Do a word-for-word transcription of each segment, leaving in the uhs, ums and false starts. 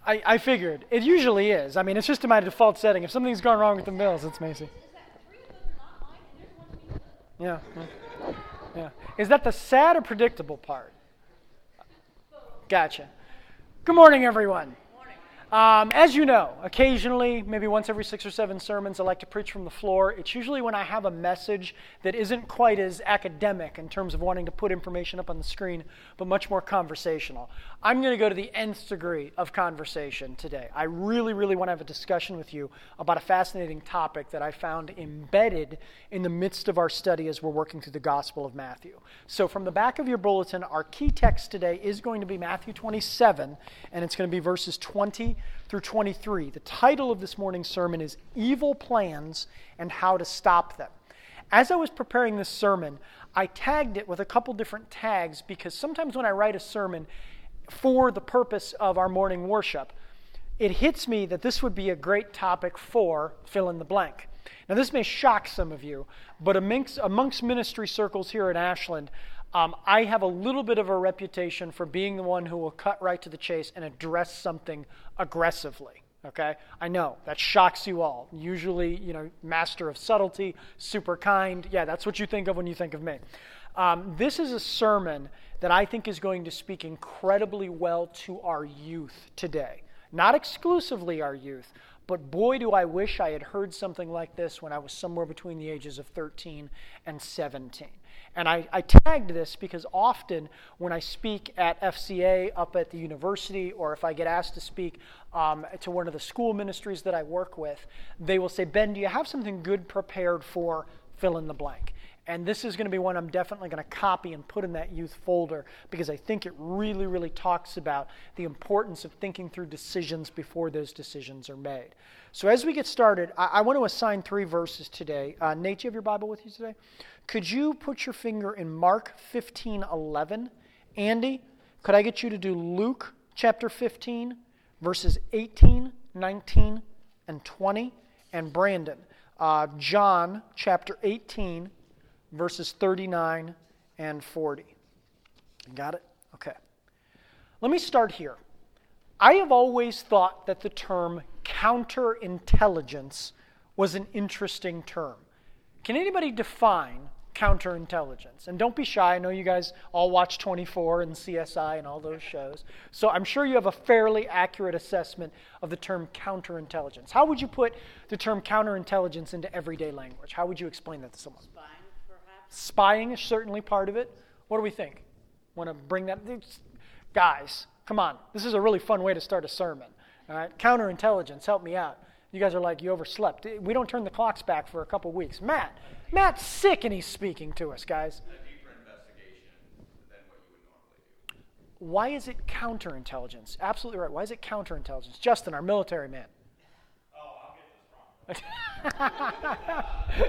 I, I figured. It usually is. I mean, it's just in my default setting. If something's gone wrong with the mills, it's Macy. Yeah. Yeah. yeah. Is that the sad or predictable part? Gotcha. Good morning, everyone. Um, as you know, occasionally, maybe once every six or seven sermons, I like to preach from the floor. It's usually when I have a message that isn't quite as academic in terms of wanting to put information up on the screen, but much more conversational. I'm going to go to the nth degree of conversation today. I really, really want to have a discussion with you about a fascinating topic that I found embedded in the midst of our study as we're working through the Gospel of Matthew. So from the back of your bulletin, our key text today is going to be Matthew twenty-seven, and it's going to be verses twenty through twenty-three. The title of this morning's sermon is Evil Plans and How to Stop Them. As I was preparing this sermon, I tagged it with a couple different tags because sometimes when I write a sermon for the purpose of our morning worship, it hits me that this would be a great topic for fill in the blank. Now this may shock some of you, but amongst, amongst ministry circles here at Ashland, Um, I have a little bit of a reputation for being the one who will cut right to the chase and address something aggressively, okay? I know, that shocks you all. Usually, you know, master of subtlety, super kind. Yeah, that's what you think of when you think of me. Um, this is a sermon that I think is going to speak incredibly well to our youth today. Not exclusively our youth, but boy, do I wish I had heard something like this when I was somewhere between the ages of thirteen and seventeen. And I, I tagged this because often when I speak at F C A up at the university, or if I get asked to speak um, to one of the school ministries that I work with, they will say, Ben, do you have something good prepared for fill in the blank? And this is going to be one I'm definitely going to copy and put in that youth folder because I think it really, really talks about the importance of thinking through decisions before those decisions are made. So as we get started, I, I want to assign three verses today. Uh, Nate, do you have your Bible with you today? Could you put your finger in Mark fifteen eleven? Andy, could I get you to do Luke chapter fifteen, verses eighteen, nineteen, and twenty? And Brandon, uh, John chapter eighteen, verses thirty-nine and forty. Got it? Okay. Let me start here. I have always thought that the term counterintelligence was an interesting term. Can anybody define counterintelligence? And don't be shy. I know you guys all watch twenty-four and C S I and all those shows. So I'm sure you have a fairly accurate assessment of the term counterintelligence. How would you put the term counterintelligence into everyday language? How would you explain that to someone? Spying is certainly part of it. What do we think? Want to bring that? Guys, come on. This is a really fun way to start a sermon. All right? Counterintelligence, help me out. You guys are like, you overslept. We don't turn the clocks back for a couple weeks. Matt, Matt's sick and he's speaking to us, guys. A deeper investigation than what you would normally do. Why is it counterintelligence? Absolutely right. Why is it counterintelligence? Justin, our military man. Oh, I'll get this wrong.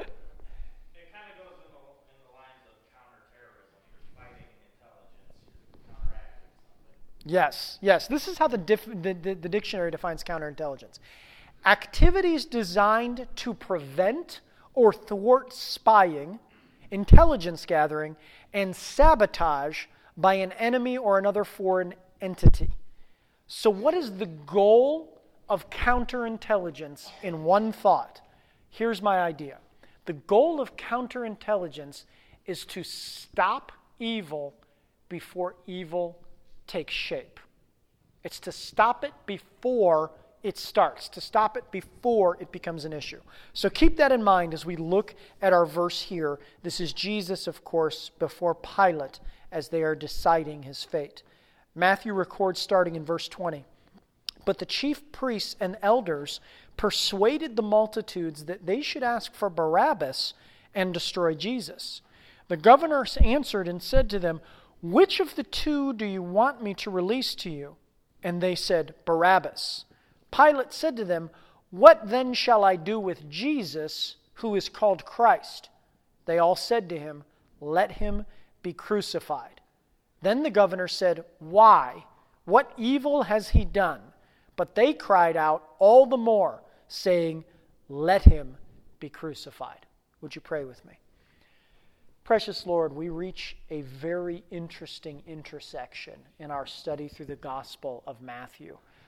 Yes, yes. This is how the, diff, the, the, the dictionary defines counterintelligence. Activities designed to prevent or thwart spying, intelligence gathering, and sabotage by an enemy or another foreign entity. So what is the goal of counterintelligence in one thought? Here's my idea. The goal of counterintelligence is to stop evil before evil takes shape. It's to stop it before it starts, to stop it before it becomes an issue. So keep that in mind as we look at our verse here. This is Jesus, of course, before Pilate as they are deciding his fate. Matthew records starting in verse twenty. But the chief priests and elders persuaded the multitudes that they should ask for Barabbas and destroy Jesus. The governor answered and said to them, which of the two do you want me to release to you? And they said, Barabbas. Pilate said to them, what then shall I do with Jesus, who is called Christ? They all said to him, let him be crucified. Then the governor said, why? What evil has he done? But they cried out all the more, saying, let him be crucified. Would you pray with me? Precious Lord, we reach a very interesting intersection in our study through the Gospel of Matthew.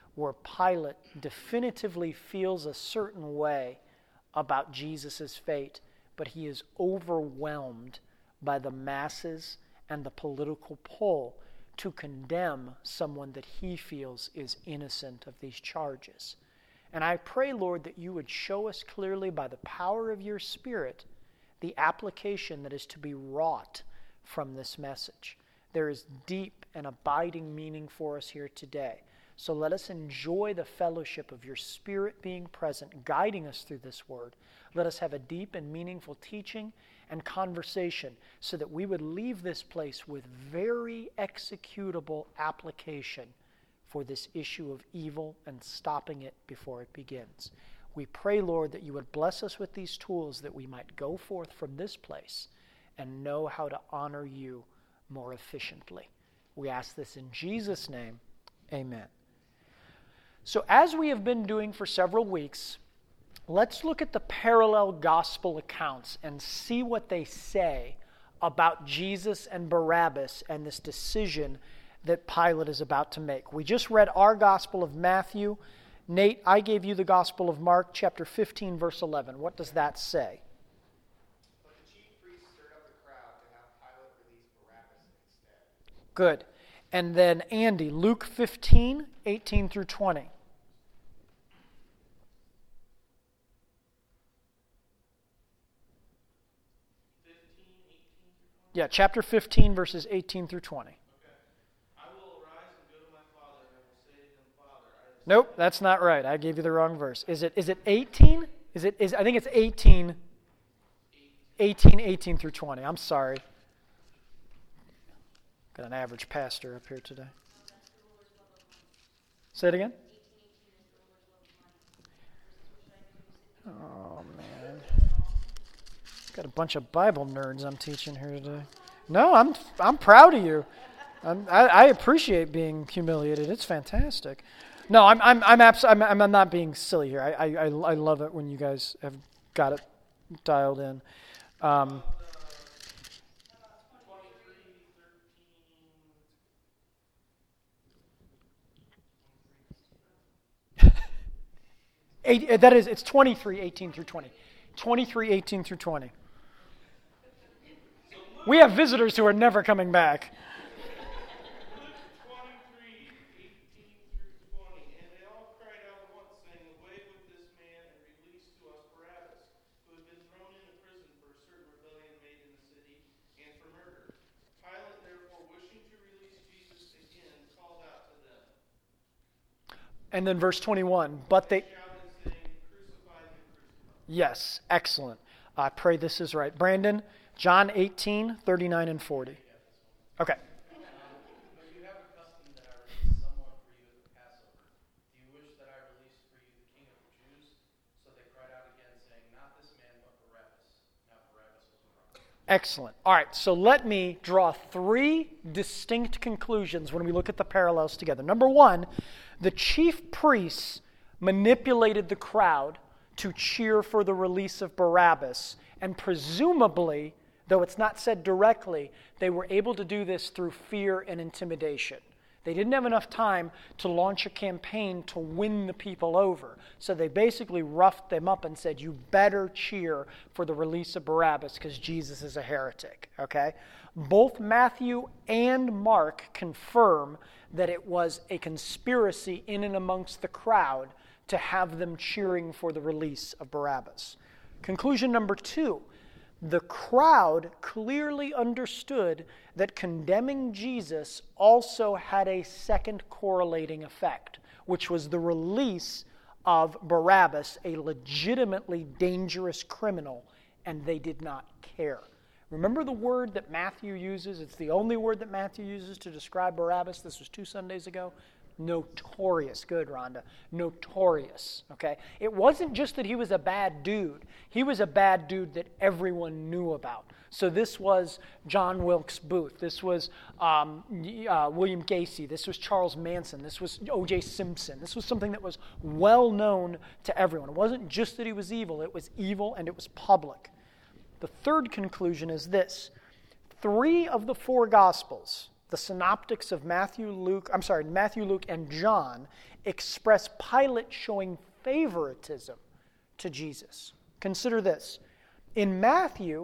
where Pilate definitively feels a certain way about Jesus' fate, but he is overwhelmed by the masses and the political pull to condemn someone that he feels is innocent of these charges. And I pray, Lord, that you would show us clearly by the power of your Spirit the application that is to be wrought from this message. There is deep and abiding meaning for us here today. So let us enjoy the fellowship of your Spirit being present, guiding us through this word. Let us have a deep and meaningful teaching and conversation so that we would leave this place with very executable application for this issue of evil and stopping it before it begins. We pray, Lord, that you would bless us with these tools that we might go forth from this place and know how to honor you more efficiently. We ask this in Jesus' name. Amen. So as we have been doing for several weeks, let's look at the parallel gospel accounts and see what they say about Jesus and Barabbas and this decision that Pilate is about to make. We just read our gospel of Matthew. Nate, I gave you the gospel of Mark, chapter fifteen, verse eleven. What does that say? But the chief priests stirred up the crowd to have Pilate release Barabbas instead. Good. And then Andy, Luke fifteen, eighteen through twenty. Yeah, chapter fifteen, verses eighteen through twenty. Okay. I will arise and go to my father, and I will say to him, Father, I have Nope, that's not right. I gave you the wrong verse. Is it? Is it eighteen? Is it? Is I think it's eighteen. eighteen, eighteen through twenty. I'm sorry. Got an average pastor up here today. Say it again. Oh man. Got a bunch of Bible nerds I'm teaching here today. No, I'm I'm proud of you. I'm, I, I appreciate being humiliated. It's fantastic. No, I'm I'm I'm, abs- I'm I'm not being silly here. I, I I love it when you guys have got it dialed in. Um, eight, that is, it's twenty-three, eighteen through twenty. twenty-three, eighteen through twenty. We have visitors who are never coming back. twenty-three, eighteen through twenty, and they all cried out at once, saying, Away with this man, and release to us Barabbas, who had been thrown into prison for a certain rebellion made in the city, and for murder. Pilate, therefore, wishing to release Jesus again, called out to them. And then verse twenty-one, but they... Shouted, saying, Crucify him, crucify him. Yes, excellent. I pray this is right. Brandon, John eighteen, thirty-nine and forty. Okay. But you have a custom that I release someone for you at the Passover. Do you wish that I release for you the King of the Jews? So they cried out again, saying, Not this man, but Barabbas. Now Barabbas was a robber. Excellent. All right, so let me draw three distinct conclusions when we look at the parallels together. Number one, the chief priests manipulated the crowd to cheer for the release of Barabbas, and presumably, though it's not said directly, they were able to do this through fear and intimidation. They didn't have enough time to launch a campaign to win the people over. So they basically roughed them up and said, you better cheer for the release of Barabbas because Jesus is a heretic. Okay? Both Matthew and Mark confirm that it was a conspiracy in and amongst the crowd to have them cheering for the release of Barabbas. Conclusion number two. The crowd clearly understood that condemning Jesus also had a second correlating effect, which was the release of Barabbas, a legitimately dangerous criminal, and they did not care. Remember the word that Matthew uses? It's the only word that Matthew uses to describe Barabbas. This was two Sundays ago. Notorious. Good, Rhonda. Notorious. Okay? It wasn't just that he was a bad dude. He was a bad dude that everyone knew about. So this was John Wilkes Booth. This was um, uh, William Gacy. This was Charles Manson. This was O J Simpson. This was something that was well known to everyone. It wasn't just that he was evil. It was evil and it was public. The third conclusion is this. Three of the four Gospels, the synoptics of Matthew, Luke, I'm sorry, Matthew, Luke, and John express Pilate showing favoritism to Jesus. Consider this. In Matthew,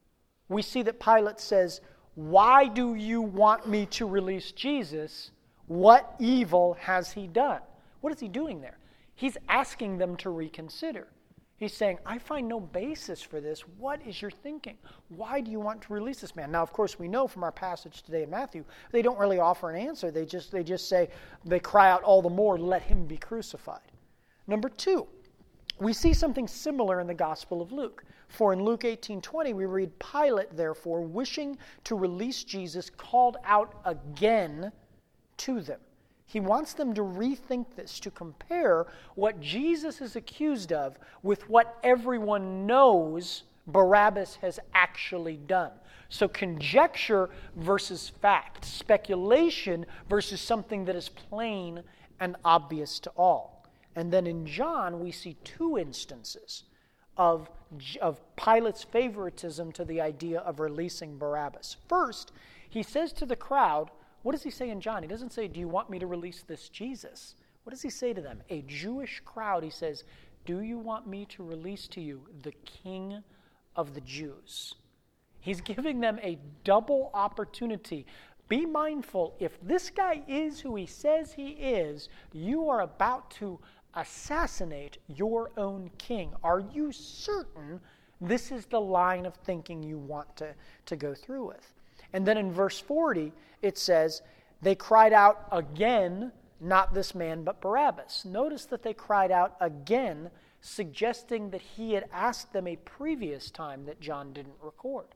we see that Pilate says, "Why do you want me to release Jesus? What evil has he done?" What is he doing there? He's asking them to reconsider. He's saying, I find no basis for this. What is your thinking? Why do you want to release this man? Now, of course, we know from our passage today in Matthew, they don't really offer an answer. They just, they just say, they cry out all the more, let him be crucified. Number two, we see something similar in the Gospel of Luke. For in Luke eighteen twenty, we read, Pilate, therefore, wishing to release Jesus, called out again to them. He wants them to rethink this, to compare what Jesus is accused of with what everyone knows Barabbas has actually done. So conjecture versus fact, speculation versus something that is plain and obvious to all. And then in John, we see two instances of, of Pilate's favoritism to the idea of releasing Barabbas. First, he says to the crowd, what does he say in John? He doesn't say, do you want me to release this Jesus? What does he say to them? A Jewish crowd, he says, do you want me to release to you the King of the Jews? He's giving them a double opportunity. Be mindful, if this guy is who he says he is, you are about to assassinate your own king. Are you certain this is the line of thinking you want to, to go through with? And then in verse forty, it says, they cried out again, not this man, but Barabbas. Notice that they cried out again, suggesting that he had asked them a previous time that John didn't record.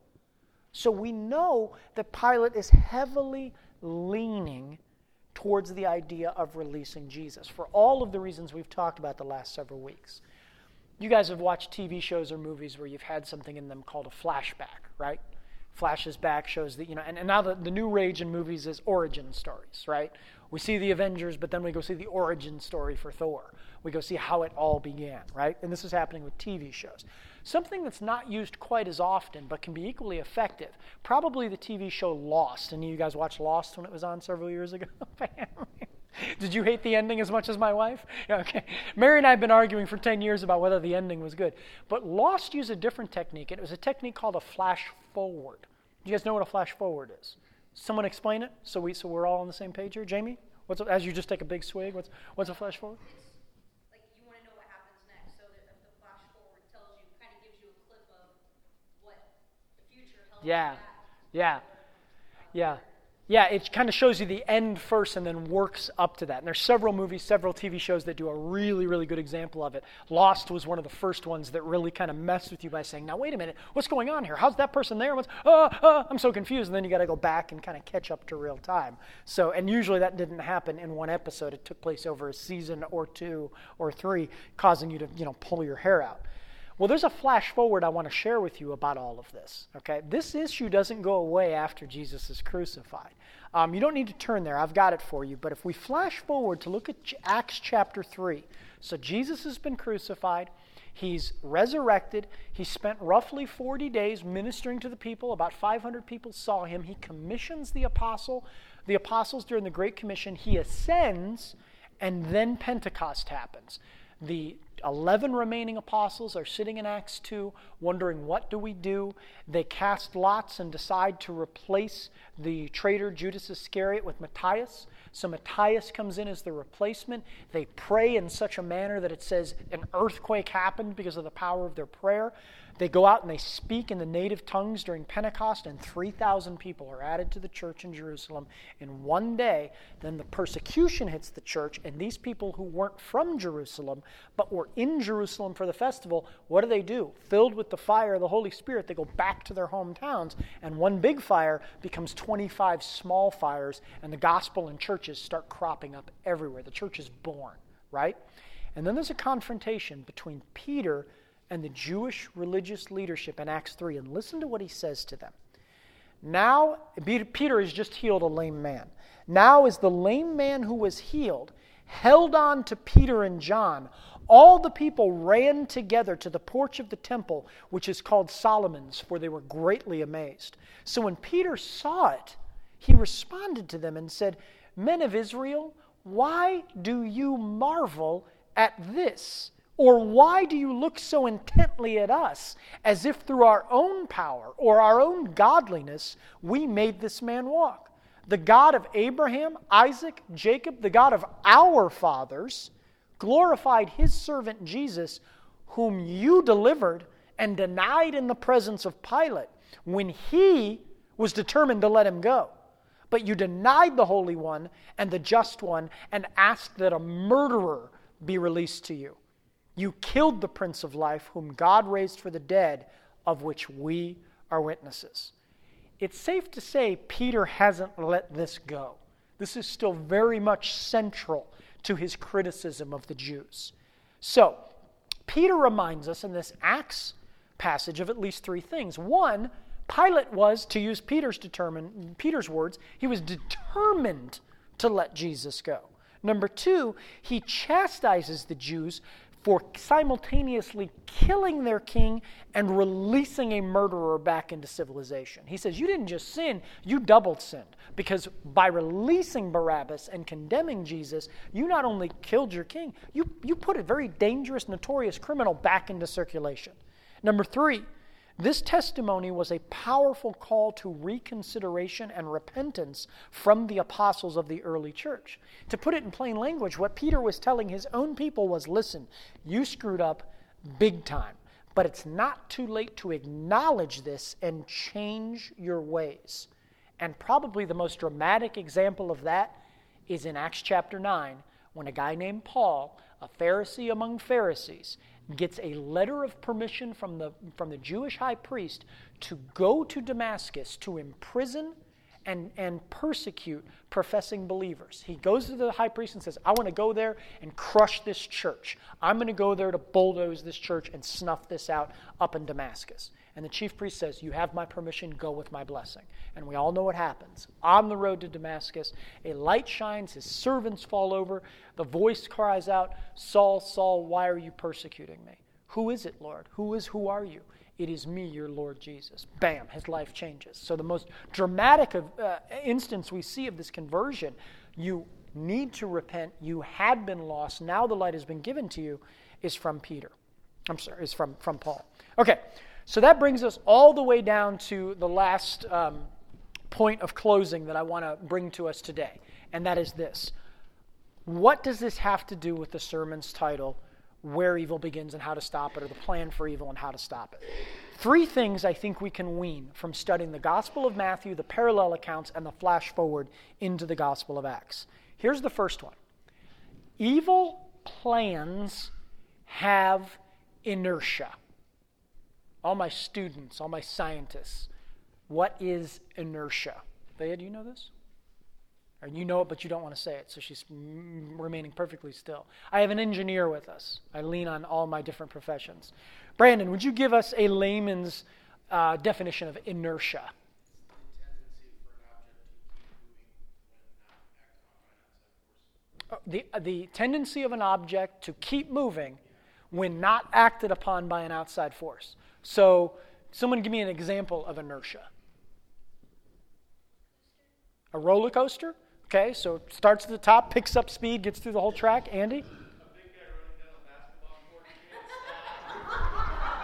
So we know that Pilate is heavily leaning towards the idea of releasing Jesus for all of the reasons we've talked about the last several weeks. You guys have watched T V shows or movies where you've had something in them called a flashback, right? Flashes back, shows that, you know, and, and now the, the new rage in movies is origin stories, right? We see the Avengers, but then we go see the origin story for Thor. We go see how it all began, right? And this is happening with T V shows. Something that's not used quite as often, but can be equally effective, probably the T V show Lost. Any of you guys watched Lost when it was on several years ago? Did you hate the ending as much as my wife? Okay. Mary and I have been arguing for ten years about whether the ending was good. But Lost used a different technique. It was a technique called a flash forward. Do you guys know what a flash forward is? Someone explain it so we so we're all on the same page here. Jamie, what's as you just take a big swig? What's what's a flash forward? It's like you want to know what happens next, so that the flash forward tells you, kind of gives you a clip of what the future held. Yeah, yeah, yeah. Yeah, it kind of shows you the end first and then works up to that. And there's several movies, several T V shows that do a really, really good example of it. Lost was one of the first ones that really kind of messed with you by saying, now wait a minute, what's going on here? How's that person there? What's, oh, oh, I'm so confused. And then you got to go back and kind of catch up to real time. So, and usually that didn't happen in one episode. It took place over a season or two or three, causing you to, you know, pull your hair out. Well, there's a flash forward I want to share with you about all of this. Okay, this issue doesn't go away after Jesus is crucified. Um, you don't need to turn there. I've got it for you. But if we flash forward to look at Acts chapter three. So Jesus has been crucified. He's resurrected. He spent roughly forty days ministering to the people. About five hundred people saw him. He commissions the apostle, the apostles during the Great Commission. He ascends, and then Pentecost happens. The eleven remaining apostles are sitting in Acts two, wondering, what do we do? They cast lots and decide to replace the traitor Judas Iscariot with Matthias. So Matthias comes in as the replacement. They pray in such a manner that it says an earthquake happened because of the power of their prayer. They go out and they speak in the native tongues during Pentecost, and three thousand people are added to the church in Jerusalem in one day. Then the persecution hits the church, and these people who weren't from Jerusalem, but were in Jerusalem for the festival, what do they do? Filled with the fire of the Holy Spirit, they go back to their hometowns, and one big fire becomes twenty-five small fires, and the gospel and churches start cropping up everywhere. The church is born, right? And then there's a confrontation between Peter and the Jewish religious leadership in Acts three. And listen to what he says to them. Now, Peter has just healed a lame man. Now as the lame man who was healed held on to Peter and John, all the people ran together to the porch of the temple, which is called Solomon's, for they were greatly amazed. So when Peter saw it, he responded to them and said, "Men of Israel, why do you marvel at this? Or why do you look so intently at us, as if through our own power or our own godliness we made this man walk? The God of Abraham, Isaac, Jacob, the God of our fathers, glorified his servant Jesus, whom you delivered and denied in the presence of Pilate, when he was determined to let him go. But you denied the Holy One and the Just One and asked that a murderer be released to you. You killed the Prince of Life, whom God raised for the dead, of which we are witnesses." It's safe to say Peter hasn't let this go. This is still very much central to his criticism of the Jews. So, Peter reminds us in this Acts passage of at least three things. One, Pilate was, to use Peter's determined, Peter's words, he was determined to let Jesus go. Number two, he chastises the Jews for simultaneously killing their king and releasing a murderer back into civilization. He says, you didn't just sin, you doubled sinned. Because by releasing Barabbas and condemning Jesus, you not only killed your king, you, you put a very dangerous, notorious criminal back into circulation. Number three, this testimony was a powerful call to reconsideration and repentance from the apostles of the early church. To put it in plain language, what Peter was telling his own people was, listen, you screwed up big time, but it's not too late to acknowledge this and change your ways. And probably the most dramatic example of that is in Acts chapter nine, when a guy named Paul, a Pharisee among Pharisees, gets a letter of permission from the, from the Jewish high priest to go to Damascus to imprison and, and persecute professing believers. He goes to the high priest and says, I want to go there and crush this church. I'm going to go there to bulldoze this church and snuff this out up in Damascus. And the chief priest says, you have my permission, go with my blessing. And we all know what happens. On the road to Damascus, a light shines, his servants fall over, the voice cries out, Saul, Saul, why are you persecuting me? Who is it, Lord? Who is, who are you? It is me, your Lord Jesus. Bam, his life changes. So the most dramatic of, uh, instance we see of this conversion, you need to repent, you had been lost, now the light has been given to you, is from Peter. I'm sorry, is from, from Paul. Okay. So that brings us all the way down to the last um, point of closing that I want to bring to us today, and that is this. What does this have to do with the sermon's title, Where Evil Begins and How to Stop It, or the Plan for Evil and How to Stop It? Three things I think we can wean from studying the Gospel of Matthew, the parallel accounts, and the flash forward into the Gospel of Acts. Here's the first one. Evil plans have inertia. All my students, all my scientists, what is inertia? Thea, do you know this? Or you know it, but you don't want to say it, so she's mm, remaining perfectly still. I have an engineer with us. I lean on all my different professions. Brandon, would you give us a layman's uh, definition of inertia? The, the tendency of an object to keep moving when not acted upon by an outside force. So, someone give me an example of inertia. A roller coaster? Okay, so it starts at the top, picks up speed, gets through the whole track. Andy? A big guy running down a basketball court can't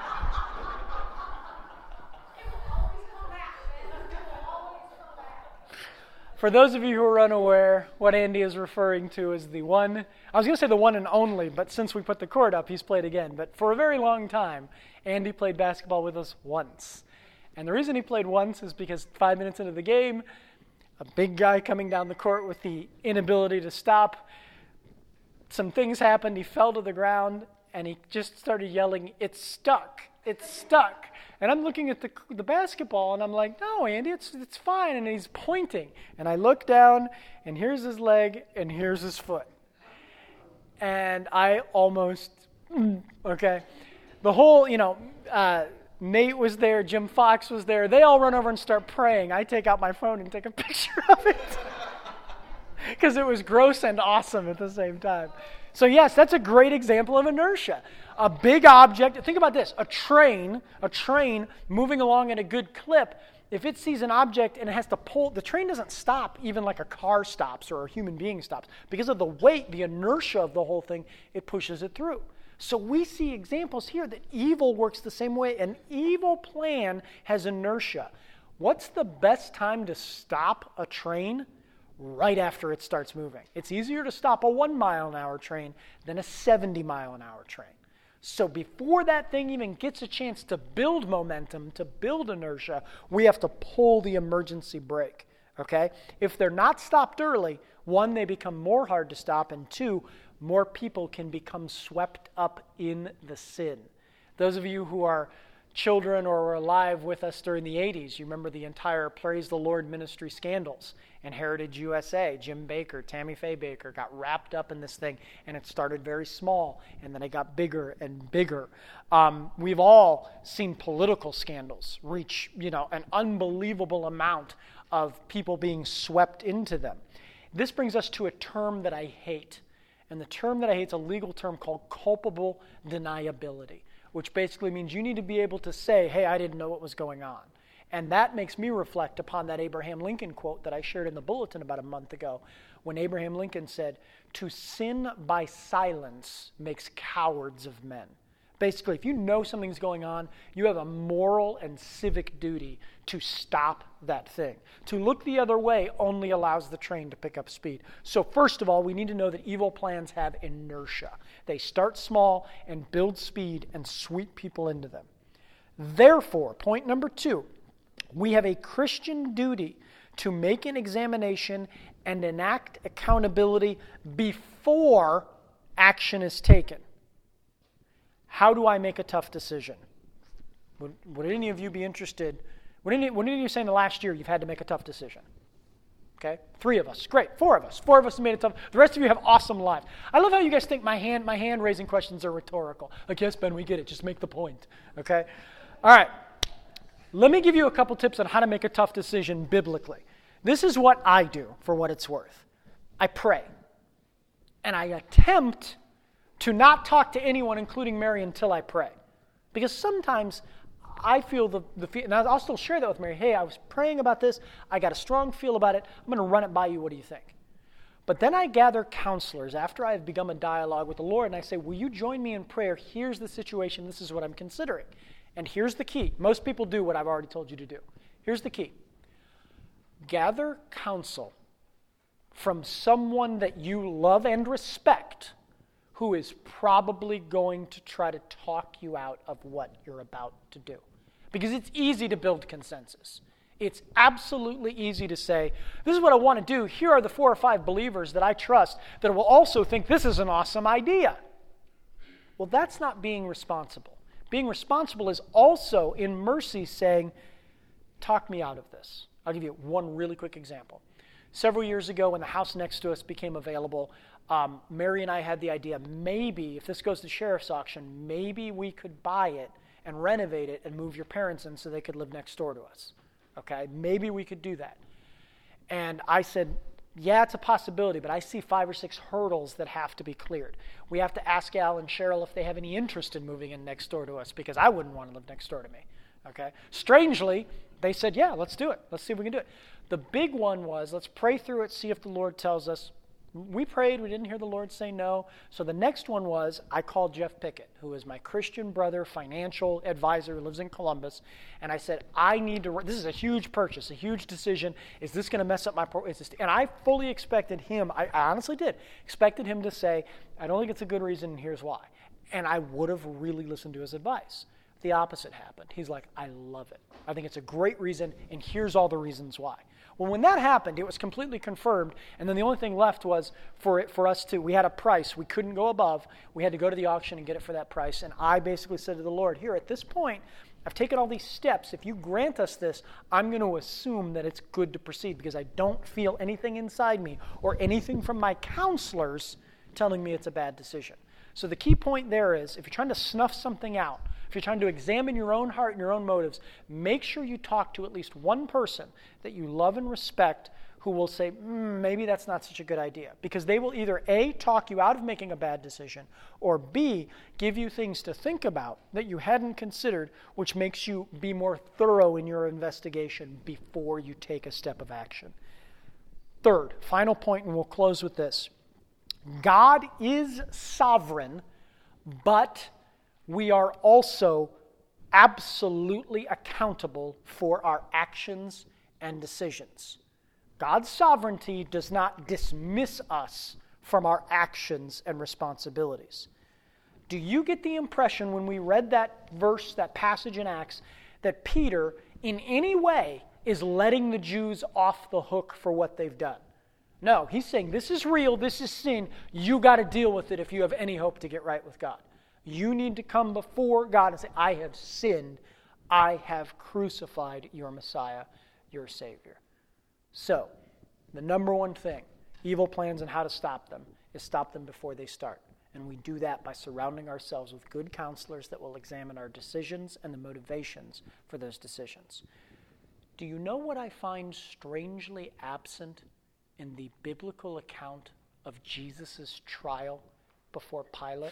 stop. For those of you who are unaware, what Andy is referring to is the one, I was going to say the one and only, but since we put the court up, he's played again. But for a very long time, Andy played basketball with us once. And the reason he played once is because five minutes into the game, a big guy coming down the court with the inability to stop, some things happened, he fell to the ground, and he just started yelling, it's stuck, it's stuck. And I'm looking at the the basketball, and I'm like, no, Andy, it's it's fine. And he's pointing. And I look down, and here's his leg, and here's his foot. And I almost, okay. The whole, you know, uh, Nate was there, Jim Fox was there. They all run over and start praying. I take out my phone and take a picture of it. Because it was gross and awesome at the same time. So yes, that's a great example of inertia. A big object, think about this, a train, a train moving along at a good clip if it sees an object and it has to pull, the train doesn't stop even like a car stops or a human being stops. Because of the weight, the inertia of the whole thing, it pushes it through. So we see examples here that evil works the same way. An evil plan has inertia. What's the best time to stop a train? Right after it starts moving. It's easier to stop a one mile an hour train than a seventy mile an hour train. So before that thing even gets a chance to build momentum, to build inertia, we have to pull the emergency brake, okay? If they're not stopped early, one, they become more hard to stop, and two, more people can become swept up in the sin. Those of you who are children or were alive with us during the eighties, you remember the entire Praise the Lord ministry scandals and Heritage U S A. Jim Baker, Tammy Faye Baker got wrapped up in this thing, and it started very small, and then it got bigger and bigger. Um, we've all seen political scandals reach, you know, an unbelievable amount of people being swept into them. This brings us to a term that I hate, and the term that I hate is a legal term called culpable deniability, which basically means you need to be able to say, hey, I didn't know what was going on. And that makes me reflect upon that Abraham Lincoln quote that I shared in the bulletin about a month ago, when Abraham Lincoln said, to sin by silence makes cowards of men. Basically, if you know something's going on, you have a moral and civic duty to stop that thing. To look the other way only allows the train to pick up speed. So first of all, we need to know that evil plans have inertia. They start small and build speed and sweep people into them. Therefore, point number two, we have a Christian duty to make an examination and enact accountability before action is taken. How do I make a tough decision? Would, would any of you be interested? Would any, would any of you say in the last year you've had to make a tough decision? Okay, three of us. Great, four of us. Four of us have made it tough. The rest of you have awesome lives. I love how you guys think my hand, my hand raising questions are rhetorical. Like, yes, Ben, we get it. Just make the point. Okay? All right. Let me give you a couple tips on how to make a tough decision biblically. This is what I do for what it's worth. I pray. And I attempt to not talk to anyone, including Mary, until I pray. Because sometimes I feel the, the and I'll still share that with Mary. Hey, I was praying about this. I got a strong feel about it. I'm going to run it by you. What do you think? But then I gather counselors after I have begun a dialogue with the Lord, and I say, will you join me in prayer? Here's the situation. This is what I'm considering. And here's the key. Most people do what I've already told you to do. Here's the key. Gather counsel from someone that you love and respect, who is probably going to try to talk you out of what you're about to do. Because it's easy to build consensus. It's absolutely easy to say, this is what I want to do. Here are the four or five believers that I trust that will also think this is an awesome idea. Well, that's not being responsible. Being responsible is also, in mercy, saying, talk me out of this. I'll give you one really quick example. Several years ago, when the house next to us became available, um, Mary and I had the idea, maybe, if this goes to sheriff's auction, maybe we could buy it and renovate it and move your parents in so they could live next door to us. Okay? Maybe we could do that. And I said, yeah, it's a possibility, but I see five or six hurdles that have to be cleared. We have to ask Al and Cheryl if they have any interest in moving in next door to us, because I wouldn't want to live next door to me. Okay? Strangely, they said, yeah, let's do it. Let's see if we can do it. The big one was, let's pray through it, see if the Lord tells us. We prayed, we didn't hear the Lord say no. So the next one was, I called Jeff Pickett, who is my Christian brother, financial advisor who lives in Columbus, and I said, I need to, this is a huge purchase, a huge decision. Is this going to mess up my, pro- is this, and I fully expected him, I, I honestly did, expected him to say, I don't think it's a good reason, and here's why. And I would have really listened to his advice. The opposite happened. He's like, I love it. I think it's a great reason, and here's all the reasons why. Well, when that happened, it was completely confirmed, and then the only thing left was for it, for us to, we had a price. We couldn't go above. We had to go to the auction and get it for that price, and I basically said to the Lord, here, at this point, I've taken all these steps. If you grant us this, I'm going to assume that it's good to proceed, because I don't feel anything inside me or anything from my counselors telling me it's a bad decision. So the key point there is, if you're trying to snuff something out, if you're trying to examine your own heart and your own motives, make sure you talk to at least one person that you love and respect who will say, mm, maybe that's not such a good idea. Because they will either A, talk you out of making a bad decision, or B, give you things to think about that you hadn't considered, which makes you be more thorough in your investigation before you take a step of action. Third, final point, and we'll close with this. God is sovereign, but we are also absolutely accountable for our actions and decisions. God's sovereignty does not dismiss us from our actions and responsibilities. Do you get the impression when we read that verse, that passage in Acts, that Peter in any way is letting the Jews off the hook for what they've done? No, he's saying this is real, this is sin, you got to deal with it if you have any hope to get right with God. You need to come before God and say, I have sinned, I have crucified your Messiah, your Savior. So, the number one thing, evil plans and how to stop them, is stop them before they start. And we do that by surrounding ourselves with good counselors that will examine our decisions and the motivations for those decisions. Do you know what I find strangely absent in the biblical account of Jesus' trial before Pilate?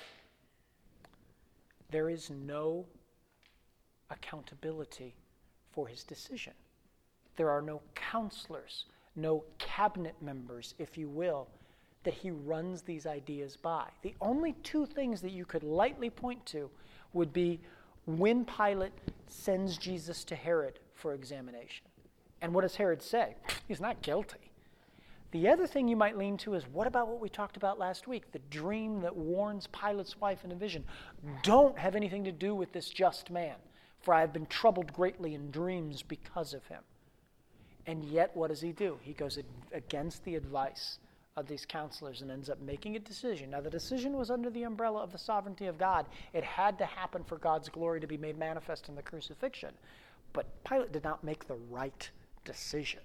There is no accountability for his decision. There are no counselors, no cabinet members, if you will, that he runs these ideas by. The only two things that you could lightly point to would be when Pilate sends Jesus to Herod for examination. And what does Herod say? He's not guilty. The other thing you might lean to is, what about what we talked about last week? The dream that warns Pilate's wife in a vision. Don't have anything to do with this just man, for I have been troubled greatly in dreams because of him. And yet, what does he do? He goes against the advice of these counselors and ends up making a decision. Now, the decision was under the umbrella of the sovereignty of God. It had to happen for God's glory to be made manifest in the crucifixion. But Pilate did not make the right decision.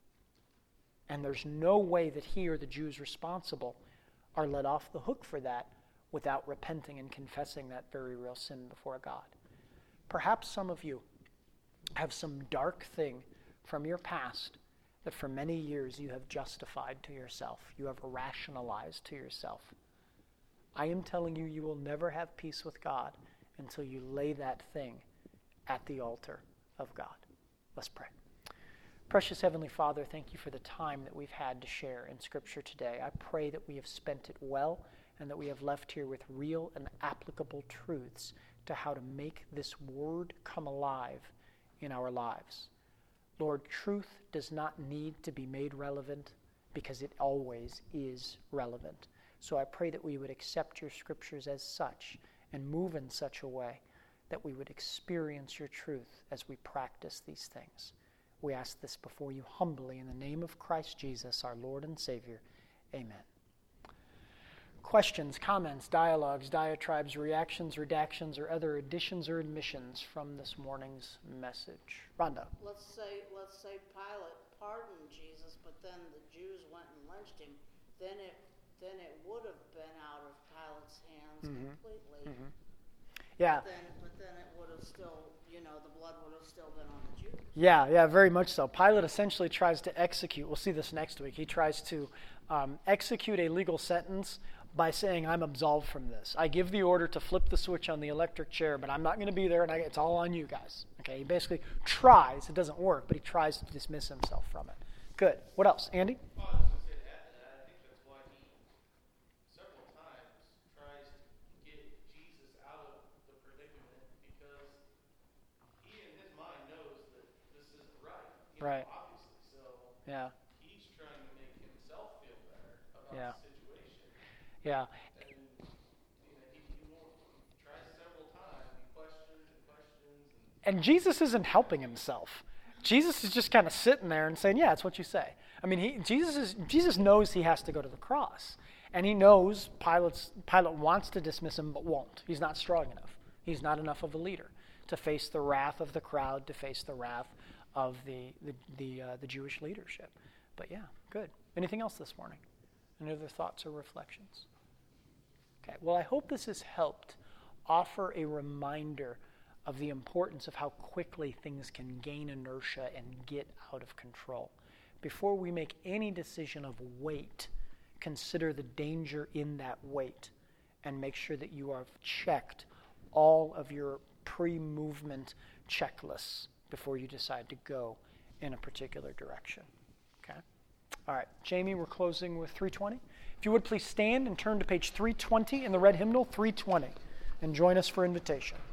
And there's no way that he or the Jews responsible are let off the hook for that without repenting and confessing that very real sin before God. Perhaps some of you have some dark thing from your past that for many years you have justified to yourself. You have rationalized to yourself. I am telling you, you will never have peace with God until you lay that thing at the altar of God. Let's pray. Precious Heavenly Father, thank you for the time that we've had to share in Scripture today. I pray that we have spent it well and that we have left here with real and applicable truths to how to make this word come alive in our lives. Lord, truth does not need to be made relevant because it always is relevant. So I pray that we would accept your Scriptures as such and move in such a way that we would experience your truth as we practice these things. We ask this before you humbly in the name of Christ Jesus, our Lord and Savior. Amen. Questions, comments, dialogues, diatribes, reactions, redactions, or other additions or omissions from this morning's message? Rhonda. Let's say, let's say Pilate pardoned Jesus, but then the Jews went and lynched him. Then it, then it would have been out of Pilate's hands mm-hmm. completely. Mm-hmm. Yeah. But then, but then it would have still, you know, the blood would have still been on the Jews. Yeah, yeah, very much so. Pilate essentially tries to execute, we'll see this next week, he tries to um, execute a legal sentence by saying, I'm absolved from this. I give the order to flip the switch on the electric chair, but I'm not going to be there, and I, it's all on you guys. Okay, he basically tries, it doesn't work, but he tries to dismiss himself from it. Good. What else? Andy? Well, I was going to say that, and I think that's why he several times tries to get Jesus out of the predicament, because he in his mind knows that this isn't right. You know, right. Obviously, so yeah. he's trying to make himself feel better about yeah. the situation. Yeah. And, you know, he, he won't, he tries several times, he questions and questions. And, and Jesus isn't helping himself. Jesus is just kind of sitting there and saying, yeah, it's what you say. I mean, he, Jesus is Jesus knows he has to go to the cross. And he knows Pilate's, Pilate wants to dismiss him, but won't. He's not strong enough. He's not enough of a leader to face the wrath of the crowd, to face the wrath of the the the, uh, the Jewish leadership. But yeah, good. Anything else this morning? Any other thoughts or reflections? Okay, well, I hope this has helped offer a reminder of the importance of how quickly things can gain inertia and get out of control. before we make any decision of weight, consider the danger in that weight and make sure that you have checked all of your pre-movement checklists before you decide to go in a particular direction. Okay? All right, Jamie, we're closing with three twenty. If you would please stand and turn to page three twenty in the red hymnal, three twenty, and join us for invitation.